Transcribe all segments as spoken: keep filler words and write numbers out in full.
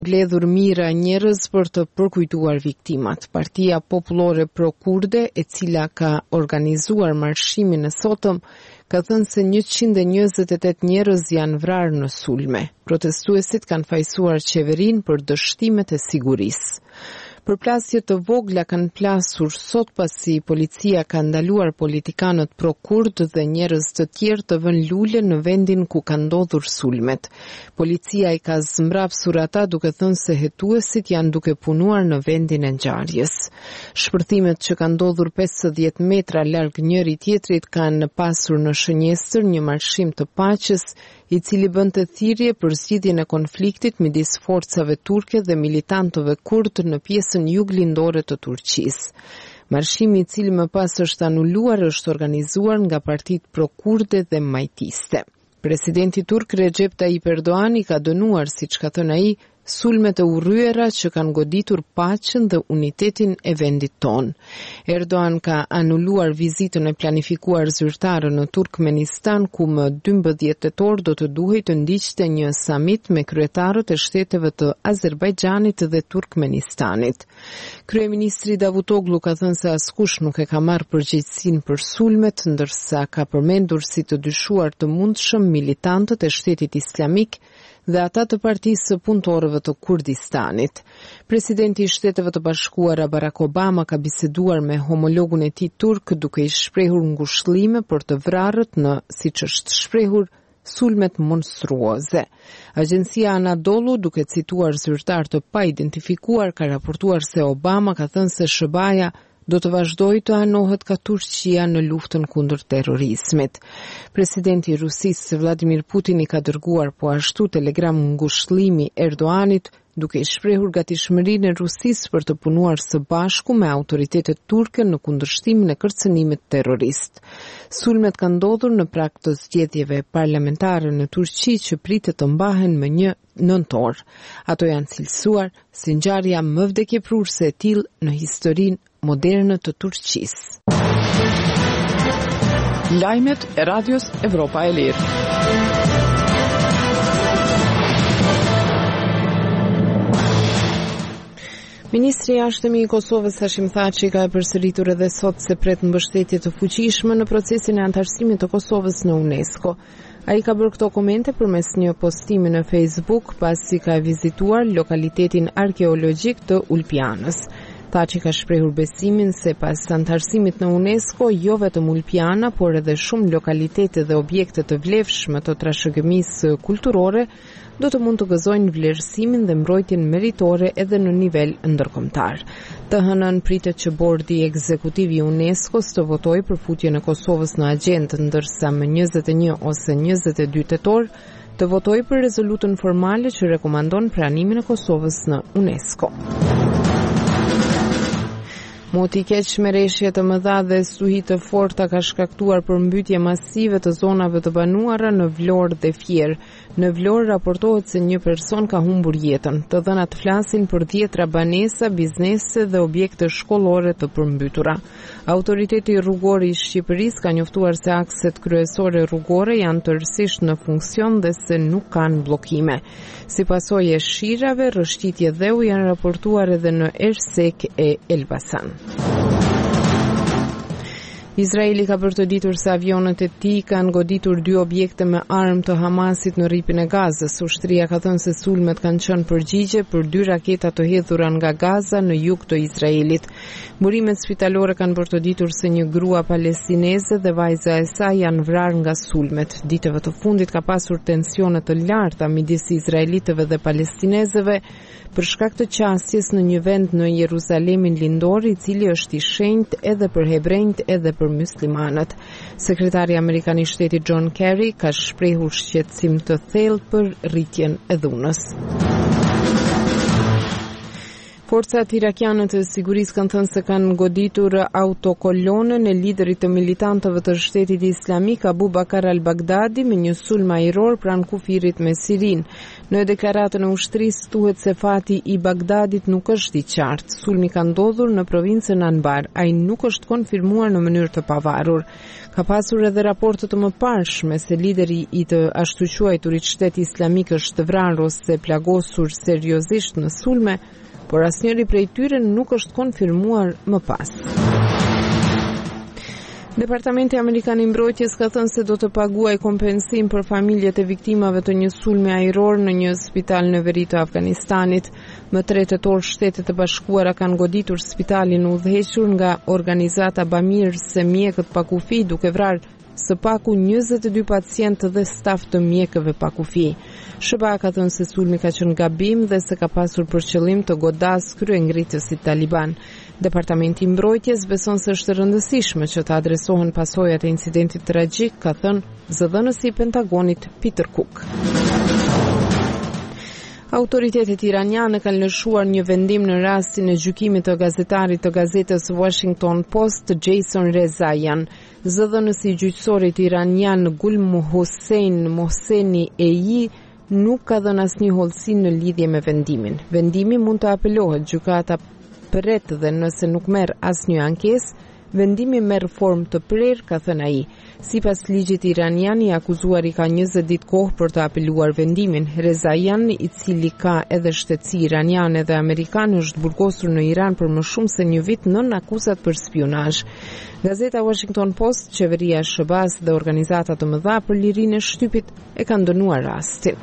Mbledhur mira njerëz për të përkujtuar viktimat. Partia Popullore Pro-Kurde, e cila ka organizuar marshimin e sotëm, ka thënë se njëqind e njëzet e tetë njerëz janë vrarë në sulme. Protestuesit kanë fajsuar qeverinë për dështimet e sigurisë. Përplasje të vogla kanë plasur sot pasi policia ka ndaluar politikanët pro-kurd dhe njerëz të tjerë të vënë lule në vendin ku ka ndodhur sulmet. Policia i ka zmbrapsur ata duke thënë se hetuesit janë duke punuar në vendin e ngjarjes. Shpërthimet që kanë ndodhur pesëdhjetë metra larg njëri tjetrit kanë pasur në shënjestër një marshim të paqes i cili bënte thirrje për zgjidhjen e konfliktit midis forcave turke dhe militantëve kurd në pjesën juglindore të Turqisë. Marshimi i cili më pas është anuluar është organizuar nga partitë pro-kurde dhe majtiste. Presidenti turk Recep Tayyip Erdogan i ka dënuar, siç ka thënë ai, sulmet e urryera që kanë goditur paqen dhe unitetin e vendit ton. Erdogan ka anuluar vizitën e planifikuar zyrtare në Turkmenistan, ku më dymbëdhjetë tetor do të duhej të ndiqte një samit me kryetarët e shteteve të Azerbajxhanit dhe Turkmenistanit. Kryeministri Davutoglu ka thënë se askush nuk e ka marrë përgjegjësinë për sulmet, ndërsa ka përmendur si të dyshuar të mundshëm militantët e Shtetit Islamik dhe ata të Partisë së Punëtorëve të Kurdistanit. Presidenti i Shteteve të Bashkuara Barack Obama ka biseduar me homologun e tij turk duke i shprehur ngushëllime për të vrarët në, siç është shprehur, sulmet monstruoze. Agjencia Anadolu, duke cituar zyrtar të pa identifikuar, ka raportuar se Obama ka thënë se S B A-ja do të vazhdojë të anohet ka Turqia në luftën kundër terrorizmit. Presidenti i Rusisë Vladimir Putin i ka dërguar po ashtu telegram ngushëllimi Erdoganit, duke i shprehur gatishmërinë e Rusisë për të punuar së bashku me autoritetet turke në kundërshtimin e kërcënimit terrorist. Sulmet kanë ndodhur në prag të zgjedhjeve parlamentare në Turqi që pritet të mbahen më një nëntor. Ato janë cilësuar si ngjarja më vdekjeprurse e tillë në historinë moderne të Turqisë. Lajmet e Radios Evropa e Lirë. Ministri i Jashtëm i Kosovës Hashim Thaçi ka përsëritur edhe sot se pret mbështetje të fuqishme në procesin e antarësimit të Kosovës në UNESCO. Ai ka bërë këto komente përmes një postimi në Facebook pasi ka vizituar lokalitetin arkeologjik të Ulpianës. Thaçi ka shprehur besimin se pas antarësimit në UNESCO, jo vetëm Ulpiana, por edhe shumë lokalitete dhe objekte të vlefshme të trashëgimisë kulturore do të mund të gëzojnë vlerësimin dhe mbrojtjen meritore edhe në nivel ndërkombëtar. Të hënën pritet që bordi ekzekutiv i UNESCO-s të votojë për futjen e Kosovës në agjendë, ndërsa më njëzet e një ose njëzet e dy tetor të votojë për rezolutën formale që rekomandon pranimin e Kosovës në UNESCO. Moti keq merreshje të mëdha dhe stuhi të forta ka shkaktuar përmbytje masive të zonave të banuara në Vlorë dhe Fier. Në Vlorë raportohet se një person ka humbur jetën. Të dhënat flasin për dhjetra banesa, biznese dhe objekte shkollore të përmbytura. Autoriteti rrugor i Shqipërisë ka njoftuar se akset kryesore rrugore janë tërësisht në funksion dhe se nuk kanë bllokime. Si pasojë e shirave, rrëshqitje dheu janë raportuar edhe në Ersek e Elbasan. Izraeli ka bërtëditur se avionët e tij kanë goditur dy objekte me armë të Hamasit në rripin e Gazës. Ushtria ka thënë se sulmet kanë qenë përgjigje për dy raketa të hedhura nga Gaza në jug të Izraelit. Burimet spitalore kanë bërtëditur se një grua palestineze dhe vajza e saj janë vrarë nga sulmet. Ditëve të fundit ka pasur tensione të larta midis izraelitëve dhe palestinezëve për shkak të qasjes në një vend në Jeruzalemin lindor, i cili është i shenjtë edhe për hebrejt edhe për muslimanët. Sekretari amerikan i shtetit John Kerry ka shprehur shqetësim të thellë për rritjen e dhunës. Forcat irakiane të sigurisë kanë thënë se kanë goditur autokolonën e liderit të militantëve të Shtetit Islamik Abu Bakar al-Baghdadi me një sulm ajror pranë kufirit me Sirin. Në deklaratën e ushtrisë thuhet se fati i Bagdadit nuk është i qartë. Sulmi ka ndodhur në provincën Anbar. Ai nuk është konfirmuar në mënyrë të pavarur. Ka pasur edhe raporte të mëparshme se lideri i të ashtu quajturit Shteti Islamik është vrarë ose plagosur seriozisht në sulme, por asnjëri prej tyre nuk është konfirmuar më pas. Departamenti Amerikan i Mbrojtjes ka thënë se do të paguajë kompensim për familjet e viktimave të një sulmi ajror në një spital në veri të Afganistanit. Më tre tetor Shtetet e Bashkuara kanë goditur spitalin udhëhequr nga organizata bamirëse mjekët pa kufi, duke vrarë së paku njëzet e dy pacientë dhe staf të mjekëve pa kufi. S B A ka thënë se sulmi ka qenë gabim dhe se ka pasur për qëllim të godas kryengritësit Taliban. Departamenti i Mbrojtjes beson se është e rëndësishme që të adresohen pasojat e incidentit tragjik, ka thënë zëdhënësi i Pentagonit Peter Cook. Autoritetet iraniane kanë lëshuar një vendim në rastin e gjykimit të gazetarit të gazetës Washington Post, Jason Rezaian. Zëdhënësi gjyqësorit iranian Gulm Hossein Mohseni Eji nuk ka dhënë asnjë hollësi në lidhje me vendimin. Vendimi mund të apelohet, gjykata pret dhe nëse nuk merr asnjë ankesë, vendimi merr formë të prerë, ka thënë ai. Sipas ligjit iranian, i akuzuari ka njëzet ditë kohë për të apeluar vendimin. Rezaian, i cili ka edhe shtetësi iraniane dhe amerikane, është burgosur në Iran për më shumë se një vit nën akuzat për spionazh. Gazeta Washington Post, qeveria e S B A-s dhe organizata të mëdha për lirinë e shtypit e kanë dënuar rastin.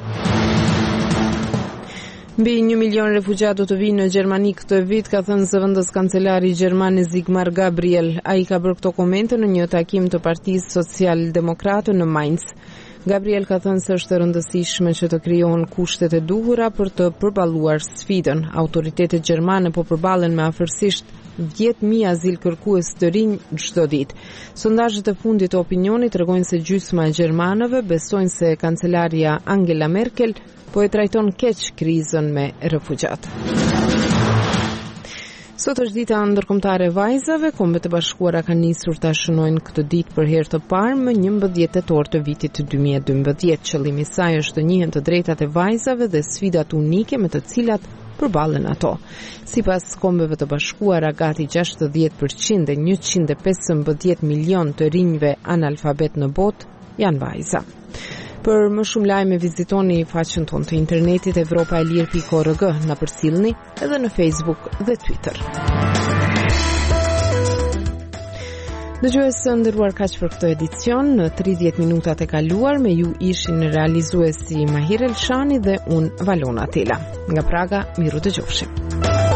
Mbi një milion refugjat do të vinë në Gjermani këtë vit, ka thënë zëvendës kancelari gjermane Sigmar Gabriel. Ai ka bërë këto komente në një takim të Partisë Social-Demokrate në Mainz. Gabriel ka thënë se është e rëndësishme që të krijohen kushtet e duhura për të përballuar sfidën. Autoritetet gjermane po përballen me afërsisht dhjetë mijë azil kërkues të rinj çdo ditë. Sondazhet e fundit të opinionit tregojnë se gjysma e gjermanëve besojnë se kancelaria Angela Merkel po e trajton keq krizën me refugjat. Sot është dita ndërkombëtare e vajzave. Kombet e Bashkuara kanë nisur ta shënojnë këtë ditë për herë të parë më njëmbëdhjetë tetor të vitit dy mijë e dymbëdhjetë. Qëllimi i saj është të njihen të drejtat e vajzave dhe sfidat unike me të cilat përballen ato. Sipas Kombeve të Bashkuara, gati gjashtëdhjetë përqind e njëqind e pesëmbëdhjetë milion të rinjve analfabet në botë janë vajza. Për më shumë lajme vizitoni faqen tonë të internetit evropa e lirë pikë org, na përcjellni edhe në Facebook dhe Twitter. Dëgjues të nderuar, kaq për këtë edicion. Në tridhjetë minutat e kaluar me ju ishin realizuesi Mahir Elshani dhe unë Valona Tela. Nga Praga, miru dëgjofshim.